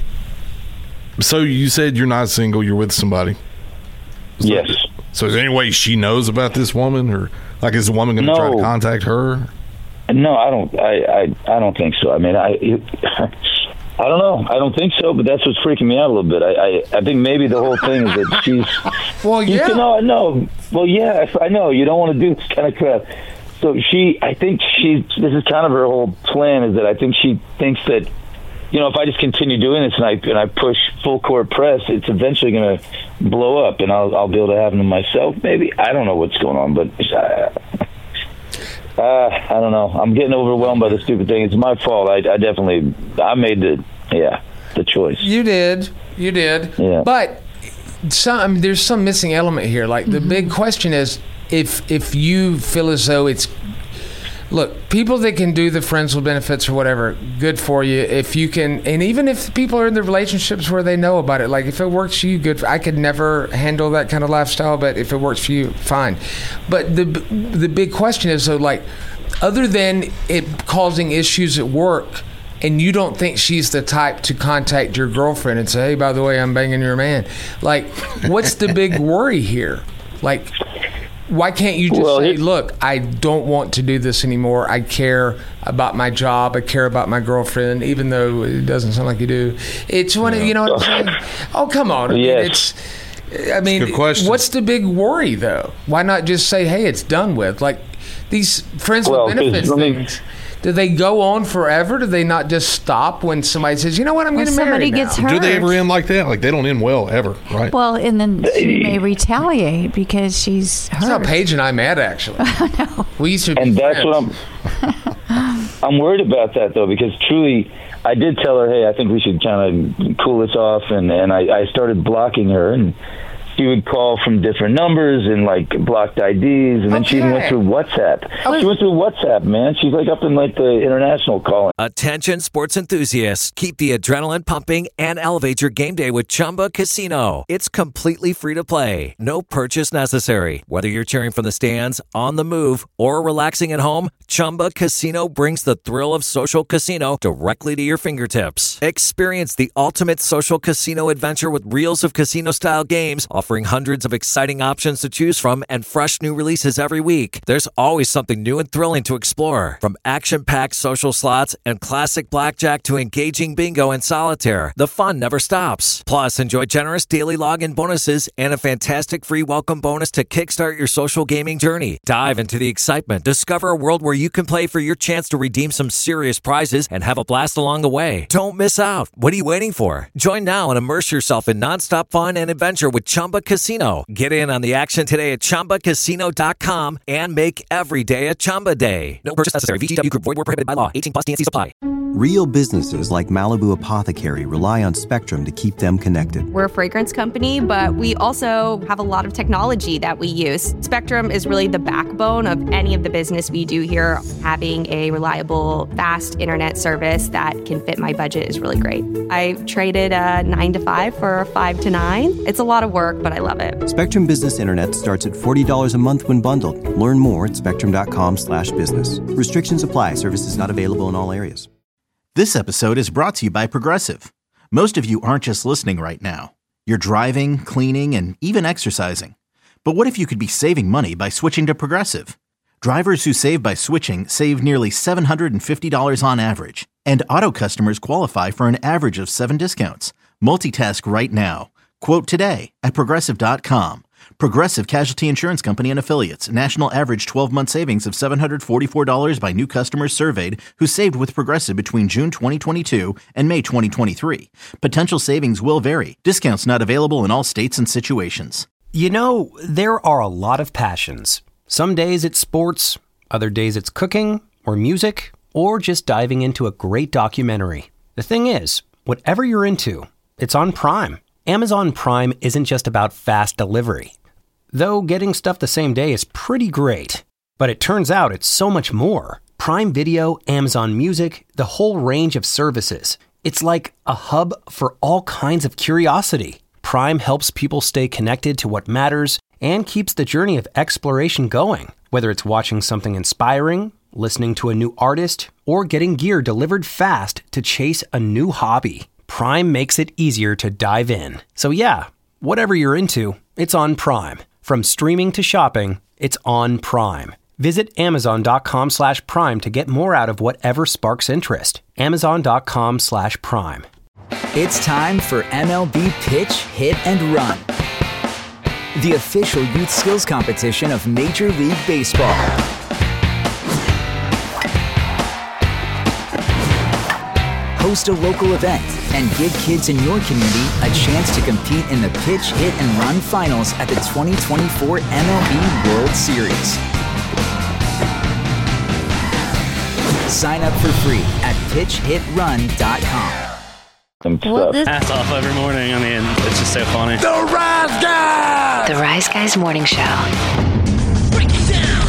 so you said you're not single, you're with somebody. So, yes. So is there any way she knows about this woman, or like is the woman going to No. try to contact her? No, I don't. I, I, I don't think so. I mean, I, it, I don't know. I don't think so. But that's what's freaking me out a little bit. I, I, I think maybe the whole thing is that she's. Well, yeah. You know, no. Well, yeah. I know you don't want to do this kind of crap. So she, I think she. This is kind of her whole plan. Is that I think she thinks that, you know, if I just continue doing this and I and I push full court press, it's eventually going to blow up, and I'll I'll be able to have them myself. Maybe I don't know what's going on, but. Uh, Uh, I don't know. I'm getting overwhelmed by the stupid thing. It's my fault. I, I definitely, I made the, yeah, the choice. You did. You did. Yeah. But some, I mean, there's some missing element here. Like, the Mm-hmm. big question is if if you feel as though it's, look, people that can do the friends with benefits or whatever, good for you. If you can, and even if people are in the relationships where they know about it, like if it works for you, good. For, I could never handle that kind of lifestyle, but if it works for you, fine. But the the big question is, though, like, other than it causing issues at work, and you don't think she's the type to contact your girlfriend and say, hey, by the way, I'm banging your man. Like, what's the big worry here? Like, why can't you just Well, say, it- look, I don't want to do this anymore. I care about my job. I care about my girlfriend, even though it doesn't sound like you do. It's one of, you know what I'm saying? Oh, come on. I mean, Yes. it's, I mean, good question. what's the big worry, though? Why not just say, hey, it's done with? Like, these friends Well, with 'cause, benefits I mean- things, do they go on forever? Do they not just stop when somebody says, you know what, I'm When getting somebody married gets now? hurt. Do they ever end like that? Like they don't end well ever, right? Well, and then she may retaliate because she's That's how hurt. Paige and I met, actually. We used to be And that's friends. what I'm, I'm worried about that, though, because truly, I did tell her, hey, I think we should kind of cool this off, and, and I, I started blocking her, and she would call from different numbers and like blocked I Ds, and then she even went Okay. through WhatsApp. Okay. She went through WhatsApp, man. She's like up in like the international calling. Attention sports enthusiasts. Keep the adrenaline pumping and elevate your game day with Chumba Casino. It's completely free to play. No purchase necessary. Whether you're cheering from the stands, on the move, or relaxing at home, Chumba Casino brings the thrill of social casino directly to your fingertips. Experience the ultimate social casino adventure with reels of casino-style games, a Offering hundreds of exciting options to choose from and fresh new releases every week, there's always something new and thrilling to explore. From action-packed social slots and classic blackjack to engaging bingo and solitaire, the fun never stops. Plus, enjoy generous daily login bonuses and a fantastic free welcome bonus to kickstart your social gaming journey. Dive into the excitement. Discover a world where you can play for your chance to redeem some serious prizes and have a blast along the way. Don't miss out. What are you waiting for? Join now and immerse yourself in nonstop fun and adventure with Chumba Casino. Get in on the action today at chumba casino dot com and make every day a Chumba day. No purchase necessary. V G W Group. Void where prohibited by law. eighteen plus. T N Cs apply. Real businesses like Malibu Apothecary rely on Spectrum to keep them connected. We're a fragrance company, but we also have a lot of technology that we use. Spectrum is really the backbone of any of the business we do here. Having a reliable, fast internet service that can fit my budget is really great. I traded a nine to five for a five to nine. It's a lot of work, but I love it. Spectrum Business Internet starts at forty dollars a month when bundled. Learn more at spectrum dot com slash business. Restrictions apply. Services not available in all areas. This episode is brought to you by Progressive. Most of you aren't just listening right now. You're driving, cleaning, and even exercising. But what if you could be saving money by switching to Progressive? Drivers who save by switching save nearly seven hundred fifty dollars on average. And auto customers qualify for an average of seven discounts. Multitask right now. Quote today at progressive dot com. Progressive Casualty Insurance Company and Affiliates. National average twelve-month savings of seven hundred forty-four dollars by new customers surveyed who saved with Progressive between June twenty twenty-two and May twenty twenty-three. Potential savings will vary. Discounts not available in all states and situations. You know, there are a lot of passions. Some days it's sports, other days it's cooking or music, or just diving into a great documentary. The thing is, whatever you're into, it's on Prime. Amazon Prime isn't just about fast delivery. Though getting stuff the same day is pretty great. But it turns out it's so much more. Prime Video, Amazon Music, the whole range of services. It's like a hub for all kinds of curiosity. Prime helps people stay connected to what matters and keeps the journey of exploration going. Whether it's watching something inspiring, listening to a new artist, or getting gear delivered fast to chase a new hobby. Prime makes it easier to dive in. So yeah, whatever you're into, it's on Prime. From streaming to shopping, it's on Prime. Visit amazon dot com slash prime to get more out of whatever sparks interest. amazon dot com slash prime. It's time for M L B Pitch, Hit, and Run, the official youth skills competition of Major League Baseball. Host a local event and give kids in your community a chance to compete in the Pitch, Hit, and Run finals at the twenty twenty-four M L B World Series. Sign up for free at pitch hit run dot com. Well, Hats off every morning. I mean, it's just so funny. The Rise Guys! The Rise Guys Morning Show. Break it down!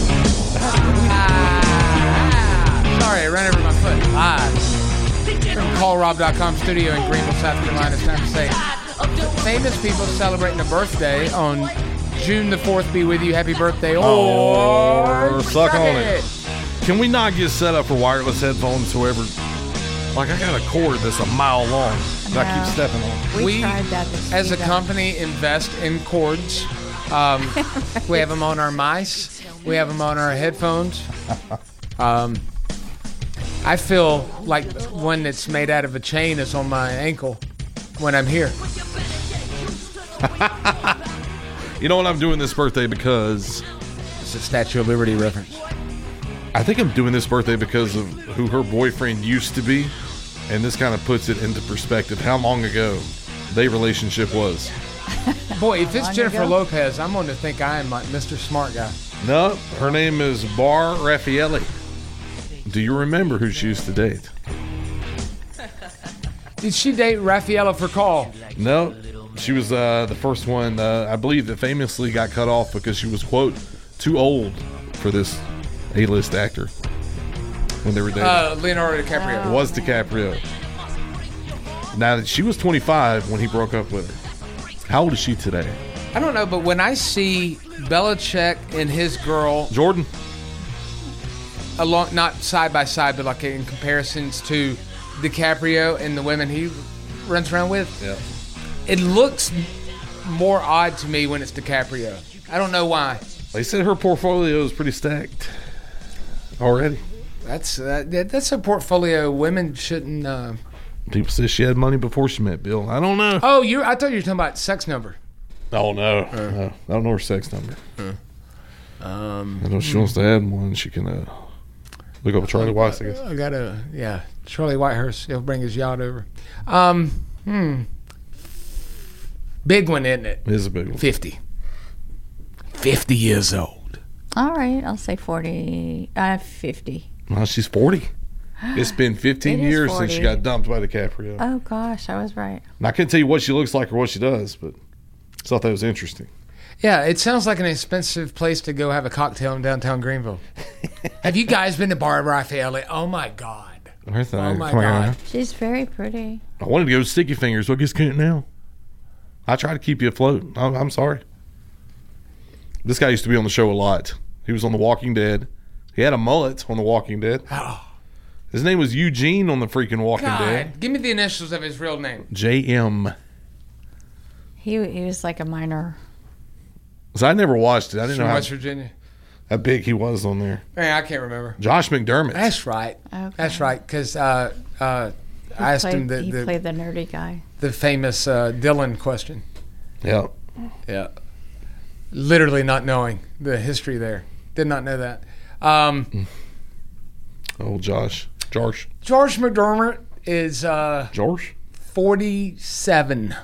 Ah, sorry, I ran over my foot. Live from call rob dot com studio in Greenville, South Carolina. It's time to say famous people celebrating a birthday on June the fourth be with you. Happy birthday. Or, or suck on it. Can we not get set up for wireless headphones, whoever? Like, I got a cord that's a mile long that I keep stepping on. We, We, tried that this as a week. company, invest in cords. Um, we have them on our mice. We have them on our headphones. Um, I feel like one that's made out of a chain is on my ankle when I'm here. You know what I'm doing this birthday because it's a Statue of Liberty reference. I think I'm doing this birthday because of who her boyfriend used to be, and this kind of puts it into perspective how long ago their relationship was. Boy, if it's Long Jennifer ago? Lopez, I'm going to think I am like Mister Smart Guy. No, her name is Bar Raffaelli. Do you remember who she used to date? Did she date Raffaella for call? No, she was uh, the first one, uh, I believe, that famously got cut off because she was, quote, too old for this A-list actor when they were dating. Uh, Leonardo DiCaprio. It was DiCaprio. Now, she was twenty-five when he broke up with her. How old is she today? I don't know, but when I see Belichick and his girl Jordan, along, not side by side, but like in comparisons to DiCaprio and the women he runs around with, yeah. it looks more odd to me when it's DiCaprio. I don't know why. They said her portfolio is pretty stacked already. That's uh, that, that's a portfolio women shouldn't. Uh... People say she had money before she met Bill. I don't know. Oh, you? I thought you were talking about sex number. Oh no, Uh. no. I don't know her sex number. Uh. Um, I know she wants to add one. She can uh, look up Charlie Weiss, I guess. I gotta, yeah. Charlie Whitehurst. He'll bring his yacht over. Um, hmm. Big one, isn't it? It is a big one. Fifty. Fifty years old. All right, I'll say forty. Uh, fifty. Well, she's forty. It's been fifteen It is years since she forty. got dumped by DiCaprio. Oh gosh, I was right. And I couldn't tell you what she looks like or what she does, but I thought that was interesting. Yeah, it sounds like an expensive place to go have a cocktail in downtown Greenville. Have you guys been to Bar Raffaele? Oh my God. Everything. Oh my Come on, God. man. She's very pretty. I wanted to go to Sticky Fingers. What gets can't now? I try to keep you afloat. I'm, I'm sorry. This guy used to be on the show a lot. He was on The Walking Dead. He had a mullet on The Walking Dead. Oh. His name was Eugene on the freaking Walking God, Dead. give me the initials of his real name. J M. He he was like a minor. So I never watched it. I didn't From know how, West Virginia. how big he was on there. Man, I can't remember. Josh McDermott. That's right. Okay. That's right. Because uh, uh, He I asked played, him the, he the, played the nerdy guy. the famous uh, Dylan question. Yeah. Yeah. Literally not knowing the history there. Did not know that. Um, Oh, Josh. Josh. George McDermott is uh, George? forty-seven.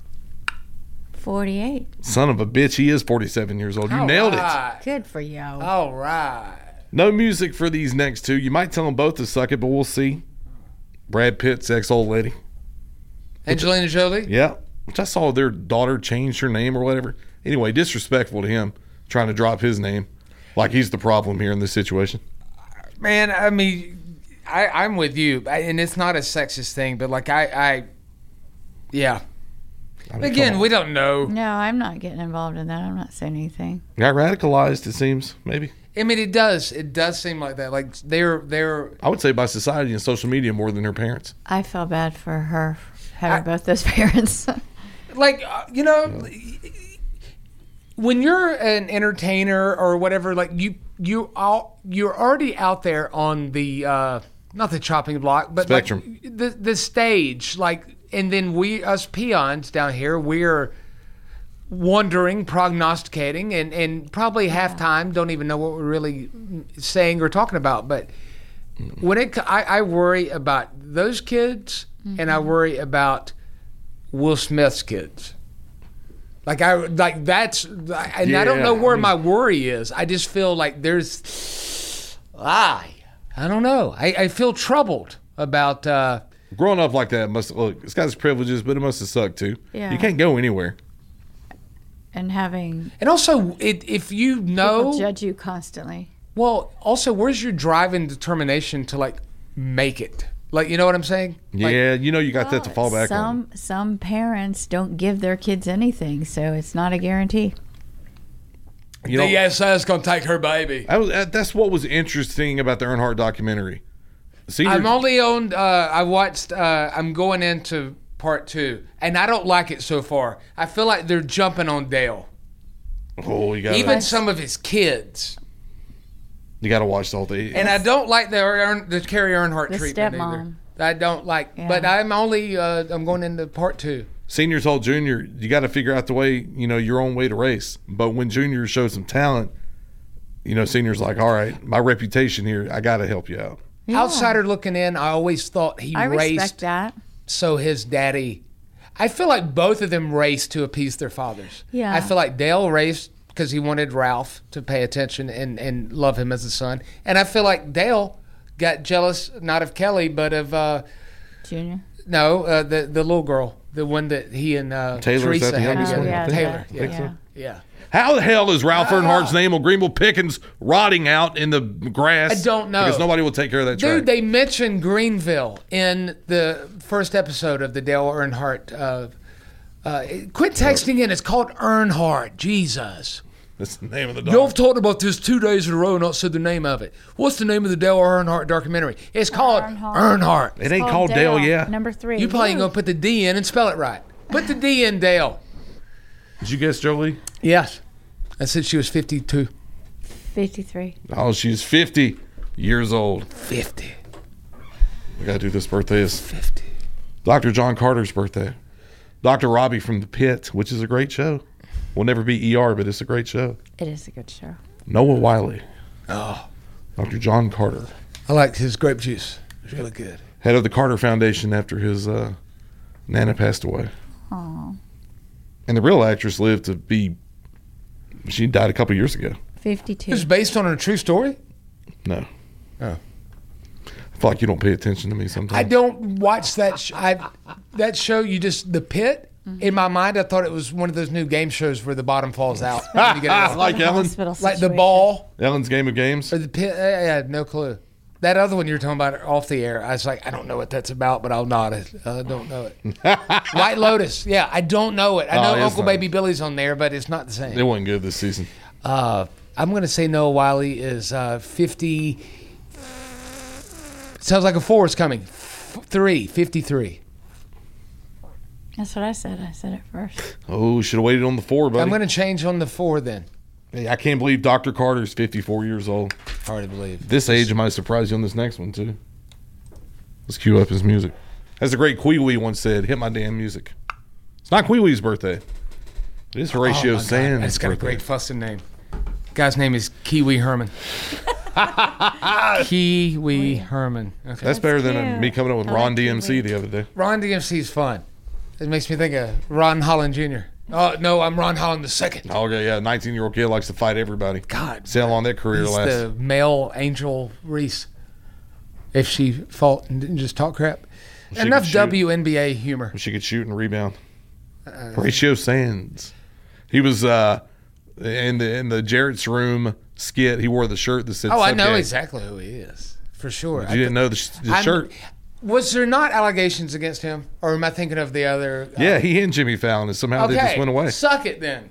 Forty-eight. Son of a bitch. He is forty-seven years old. You All nailed it. right. Good for you. All right. No music for these next two. You might tell them both to suck it, but we'll see. Brad Pitt's ex-old lady. Angelina Jolie? Yeah. Which I saw their daughter changed her name or whatever. Anyway, disrespectful to him trying to drop his name like he's the problem here in this situation. Man, I mean, I, I'm with you. I, and it's not a sexist thing, but like I, I yeah. I mean, Again, come on. we don't know. No, I'm not getting involved in that. I'm not saying anything. Got radicalized, it seems, maybe. I mean, it does. It does seem like that. Like they're they're. I would say by society and social media more than her parents. I feel bad for her having both those parents. Like uh, you know, when you're an entertainer or whatever, like you you all you're already out there on the uh, not the chopping block, but Spectrum. like the the stage, like, and then we us peons down here, we're wondering, prognosticating, and and probably half time don't even know what we're really saying or talking about. But when it, I, I worry about those kids, Mm-hmm. and I worry about Will Smith's kids. Like I like that's, and I don't know Yeah, where I mean- my worry is. I just feel like there's, I, I don't know. I, I feel troubled about. Uh, Growing up like that must look. It's got its privileges, but it must have sucked too. Yeah. You can't go anywhere. And having and also, it, if you know, people judge you constantly. well, also, where's your drive and determination to like make it? Like, you know what I'm saying? Like, Yeah, you know you got that to fall back on. Some some parents don't give their kids anything, so it's not a guarantee. You know, D S S gonna take her baby. I was, uh, that's what was interesting about the Earnhardt documentary. Senior, I'm only on. Uh, I watched. Uh, I'm going into part two, and I don't like it so far. I feel like they're jumping on Dale. oh, you got Even some of his kids. you got to watch the whole thing. And I don't like the Ern, the Carrie Earnhardt The treatment stepmom. either. I don't like. Yeah. But I'm only. Uh, I'm going into part two. Senior told Junior, you got to figure out the way, you know, your own way to race. But when Junior shows some talent, you know, Senior's like, all right, my reputation here, I got to help you out. Yeah. Outsider looking in, I always thought he I raced respect that. so his daddy. I feel like both of them raced to appease their fathers. Yeah. I feel like Dale raced because he wanted Ralph to pay attention and, and love him as a son. And I feel like Dale got jealous, not of Kelly, but of, uh, Junior. no, uh, the, the little girl, the one that he and uh, Taylor, is that Teresa the had youngest together. one? yeah, Taylor, yeah, yeah. yeah. yeah. How the hell is Ralph Earnhardt's name on Greenville Pickens rotting out in the grass? I don't know. Because nobody will take care of that track. Dude, they mentioned Greenville in the first episode of the Dale Earnhardt. Uh, uh, quit texting in. It's called Earnhardt. Jesus. That's the name of the dog. Y'all have talked about this two days in a row and not said the name of it. What's the name of the Dale Earnhardt documentary? It's called Earnhardt. Earnhardt. It ain't called Dale, yeah. Number three. You probably ain't Woo. going to put the D in and spell it right. Put the D in, Dale. Did you guess Jolie? Yes. I said she was fifty-two. fifty-three. Oh, she's fifty years old. fifty. We got to do this birthday is fifty. Doctor John Carter's birthday. Doctor Robbie from The Pit, which is a great show. Will never be E R, but it's a great show. It is a good show. Noah Wiley. Oh. Doctor John Carter. I liked his grape juice. It was really good. Head of the Carter Foundation after his uh, Nana passed away. Aww. And the real actress lived to be, she died a couple years ago. fifty-two. It was based on a true story? No. Oh. I feel like you don't pay attention to me sometimes. I don't watch that sh- I that show. You just The Pit. Mm-hmm. In my mind, I thought it was one of those new game shows where the bottom falls out. You get it like Ellen, like The Ball, Ellen's Game of Games, or The Pit. I had no clue. That other one you were talking about off the air, I was like, I don't know what that's about, but I'll nod it. I don't know it. White Lotus. Yeah, I don't know it. I know oh, Uncle not. Baby Billy's on there, but it's not the same. It wasn't good this season. Uh, I'm going to say Noah Wiley is uh, fifty. Sounds like a four is coming. F- three, fifty-three. That's what I said. I said it first. Oh, should have waited on the four, buddy. I'm going to change on the four then. Hey, I can't believe Doctor Carter's fifty-four years old. Hard to believe. This age, I might surprise you on this next one, too. Let's cue up his music. As the great Kwee Wee once said, hit my damn music. It's not Kwee Wee's birthday. It is Horatio oh Sands' It's got birthday. a great fussing name. Guy's name is Kiwi Herman. Kiwi Herman. Okay. That's, That's better cute. than me coming up with I Ron like D M C the other day. Ron D M C is fun. It makes me think of Ron Holland Junior Oh, no, I'm Ron Holland the second. Okay, yeah, nineteen-year-old kid likes to fight everybody. God. See how long that career He's lasts. the male Angel Reese. If she fought and didn't just talk crap. She Enough W N B A humor. She could shoot and rebound. Uh, Horatio Sands. He was uh, in the in the Jarrett's Room skit. He wore the shirt that said Oh, I know Subgay. exactly who he is. For sure. You I didn't th- know the, the I'm- shirt? Was there not allegations against him? Or am I thinking of the other? Uh, Yeah, he and Jimmy Fallon, and somehow okay, they just went away. Suck it then.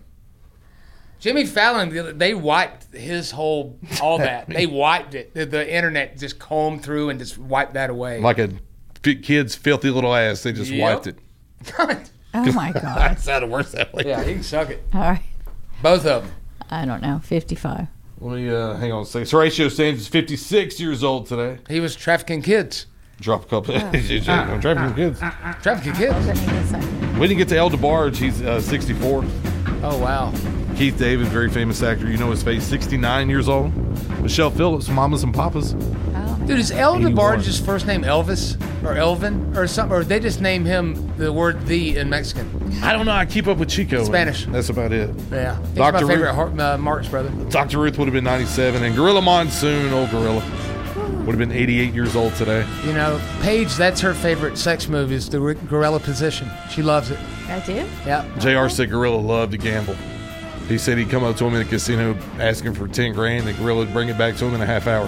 Jimmy Fallon, they wiped his whole, all that. They wiped it. The, the internet just combed through and just wiped that away. Like a fi- kid's filthy little ass. They just Yep. wiped it. Oh, my God. That's how it works that way. Yeah, he can suck it. All right. Both of them. I don't know. fifty-five. Let me, uh, hang on a second. Horatio Sands is fifty-six years old today. He was trafficking kids. Drop a couple. Oh. I'm trafficking kids. Trafficking kids. We didn't get to El DeBarge. He's uh, sixty-four. Oh, wow. Keith David, very famous actor. You know his face. sixty-nine years old. Michelle Phillips, Mamas and Papas. Dude, is El eighty-one. DeBarge's first name Elvis or Elvin or something? Or they just name him the word "the" in Mexican? I don't know. I keep up with Chico. Spanish. That's about it. Yeah. He's Doctor my favorite Ruth, Har- uh, Marx brother. Doctor Ruth would have been ninety-seven, and Gorilla Monsoon, old Gorilla, would have been eighty-eight years old today. You know, Paige, that's her favorite sex move is the r- gorilla position. She loves it. I do? Yeah. J R said Gorilla loved to gamble. He said he'd come up to him in the casino asking for ten grand, and Gorilla would bring it back to him in a half hour.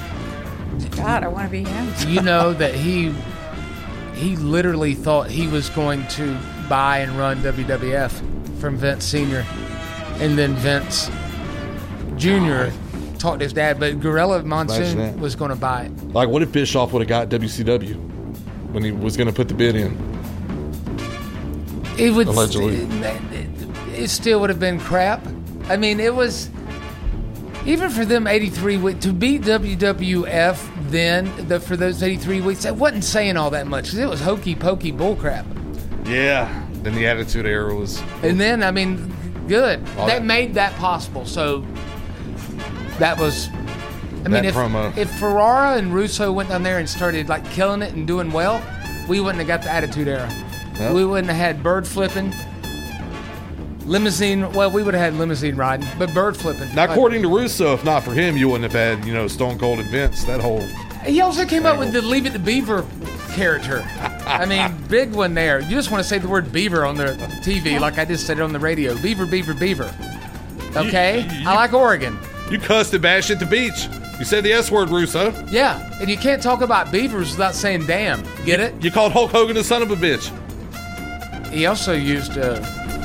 God, I want to be him. You know that he he literally thought he was going to buy and run W W F from Vince Senior And then Vince Junior talked to his dad, but Gorilla Imagine Monsoon that. was going to buy it. Like, what if Bischoff would have got W C W when he was going to put the bid in? It would Allegedly. It, it still would have been crap. I mean, it was even for them eighty-three weeks to beat W W F then the, for those eighty-three weeks. That wasn't saying all that much because it was hokey pokey bullcrap. Yeah. Then the Attitude Era was. And then I mean, good. All that that- made that possible. So that was. I That mean, if, promo. if Ferrara and Russo went down there and started like killing it and doing well, we wouldn't have got the Attitude Era. Yep. We wouldn't have had bird flipping, limousine. Well, we would have had limousine riding, but bird flipping. Now, Like- according to Russo, if not for him, you wouldn't have had, you know, Stone Cold and Vince. That whole. He also came up with the Leave It to Beaver character. I mean, big one there. You just want to say the word beaver on the T V like I just said it on the radio. Beaver, beaver, beaver. Okay? You- you- I like Oregon. You cussed and bashed at the beach. You said the S word, Russo. Yeah, and you can't talk about beavers without saying damn. Get it? You called Hulk Hogan a son of a bitch. He also used uh,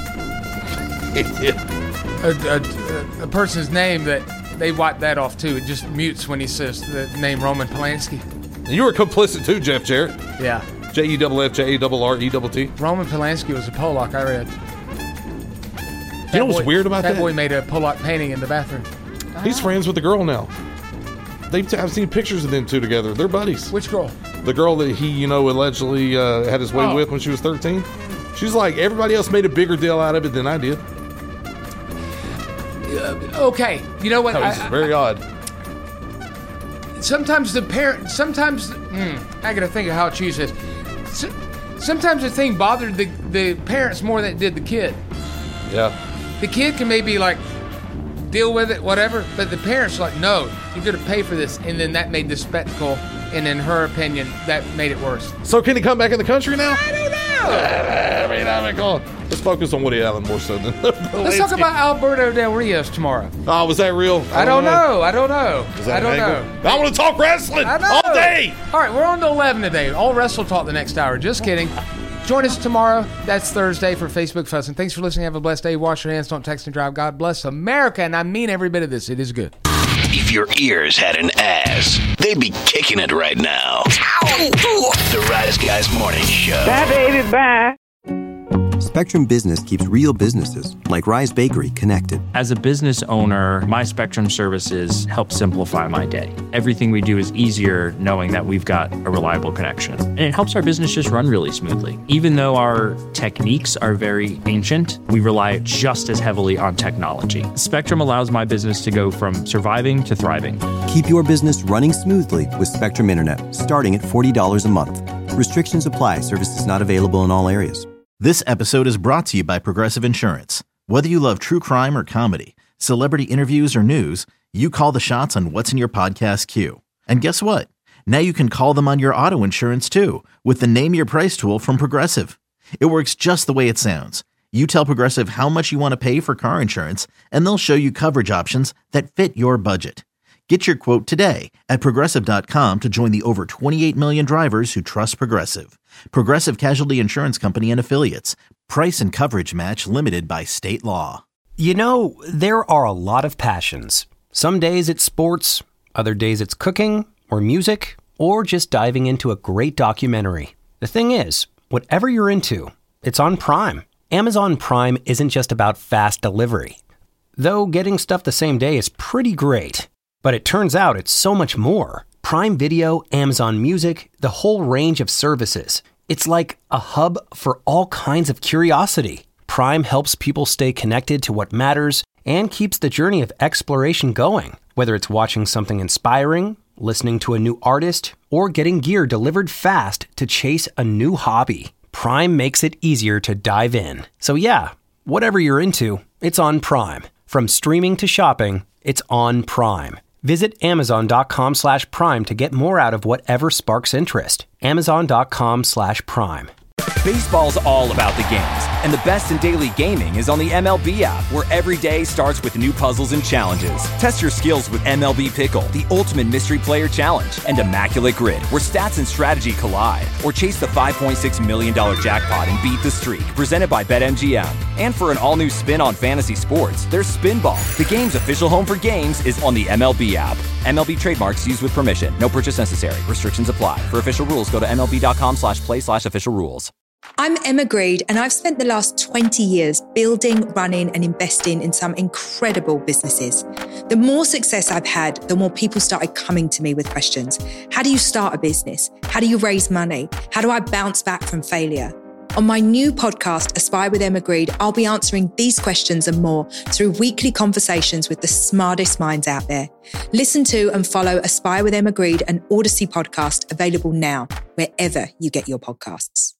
a, a, a, a person's name that they wiped that off too. It just mutes when he says the name Roman Polanski. You were complicit too, Jeff Jarrett. Yeah. J E F F J A R R E T T. Roman Polanski was a Polak, I read. You know what's boy, weird about that? That boy made a pull-out painting in the bathroom. He's friends with the girl now. They've I've seen pictures of them two together. They're buddies. Which girl? The girl that he, you know, allegedly uh, had his way Oh. with when she was thirteen. She's like, everybody else made a bigger deal out of it than I did. Uh, okay, you know what? That was I- I- very odd. Sometimes the parent, sometimes mm, I got to think of how to choose this. So, sometimes the thing bothered the the parents more than it did the kid. Yeah. The kid can maybe like deal with it, whatever, but the parents are like, no, you're going to pay for this, and then that made the spectacle, and in her opinion, that made it worse. So can he come back in the country now? I don't know. I mean, I mean, go on. Let's focus on Woody Allen more so than. Let's talk about Alberto Del Rios tomorrow. Oh, was that real? I, I don't know. know. I don't know. Is that I don't an know. I want to talk wrestling I know. all day. All right, we're on to eleven today. All Wrestle Talk the next hour. Just kidding. Join us tomorrow. That's Thursday for Facebook Fuss. And thanks for listening. Have a blessed day. Wash your hands. Don't text and drive. God bless America. And I mean every bit of this. It is good. If your ears had an ass, they'd be kicking it right now. The Rise Guys Morning Show. Bye, baby, bye. Spectrum Business keeps real businesses, like Rise Bakery, connected. As a business owner, my Spectrum services help simplify my day. Everything we do is easier knowing that we've got a reliable connection. And it helps our business just run really smoothly. Even though our techniques are very ancient, we rely just as heavily on technology. Spectrum allows my business to go from surviving to thriving. Keep your business running smoothly with Spectrum Internet, starting at forty dollars a month. Restrictions apply. Services not available in all areas. This episode is brought to you by Progressive Insurance. Whether you love true crime or comedy, celebrity interviews or news, you call the shots on what's in your podcast queue. And guess what? Now you can call them on your auto insurance too with the Name Your Price tool from Progressive. It works just the way it sounds. You tell Progressive how much you want to pay for car insurance, and they'll show you coverage options that fit your budget. Get your quote today at Progressive dot com to join the over twenty-eight million drivers who trust Progressive. Progressive Casualty Insurance Company and Affiliates. Price and coverage match limited by state law. You know, there are a lot of passions. Some days it's sports, other days it's cooking or music, or just diving into a great documentary. The thing is, whatever you're into, it's on Prime. Amazon Prime isn't just about fast delivery. Though getting stuff the same day is pretty great. But it turns out it's so much more. Prime Video, Amazon Music, the whole range of services. It's like a hub for all kinds of curiosity. Prime helps people stay connected to what matters and keeps the journey of exploration going. Whether it's watching something inspiring, listening to a new artist, or getting gear delivered fast to chase a new hobby, Prime makes it easier to dive in. So yeah, whatever you're into, it's on Prime. From streaming to shopping, it's on Prime. Visit Amazon.com slash Prime to get more out of whatever sparks interest. Amazon.com slash Prime. Baseball's all about the games, and the best in daily gaming is on the M L B app, where every day starts with new puzzles and challenges. Test your skills with M L B Pickle, the ultimate mystery player challenge, and Immaculate Grid, where stats and strategy collide. Or chase the five point six million dollars jackpot and beat the streak, presented by BetMGM. And for an all-new spin on fantasy sports, there's Spinball. The game's official home for games is on the M L B app. M L B trademarks used with permission. No purchase necessary. Restrictions apply. For official rules, go to MLB.com slash play slash official rules. I'm Emma Greed, and I've spent the last twenty years building, running, and investing in some incredible businesses. The more success I've had, the more people started coming to me with questions. How do you start a business? How do you raise money? How do I bounce back from failure? On my new podcast, Aspire with Emma Greed, I'll be answering these questions and more through weekly conversations with the smartest minds out there. Listen to and follow Aspire with Emma Greed, an Odyssey podcast available now, wherever you get your podcasts.